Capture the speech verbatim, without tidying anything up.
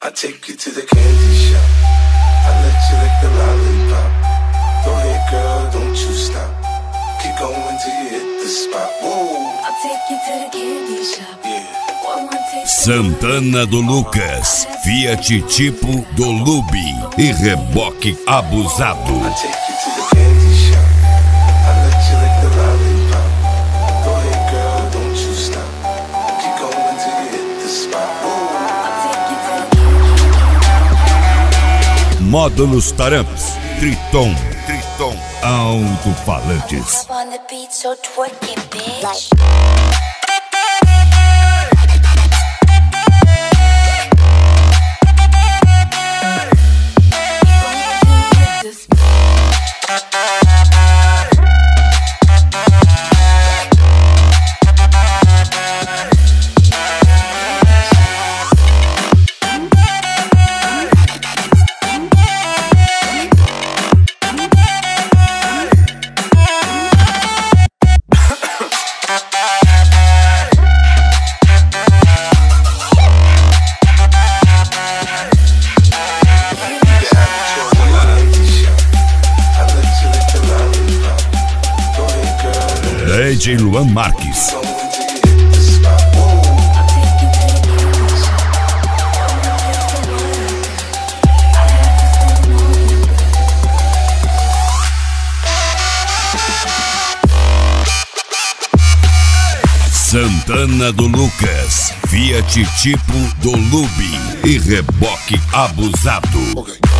I take you to the candy shop. I let you lick the lollipop. Go ahead, girl, don't you stop. Keep going till you hit the spot. Whoa. I'll take you to the candy shop. Yeah. One more taste. Santana do Lucas, Fiat Tipo do Lubi e reboque abusado. I take you to the candy shop. I let you lick the lollipop. Go ahead, girl, don't you stop. Keep going till you hit the spot. Whoa. Módulos Taramps, Triton, Triton, alto-falantes. Up on the beat, so twerk it, bitch. D J Luan Marques. Santana do Lucas, Fiat Tipo do Lubi e reboque abusado. Okay.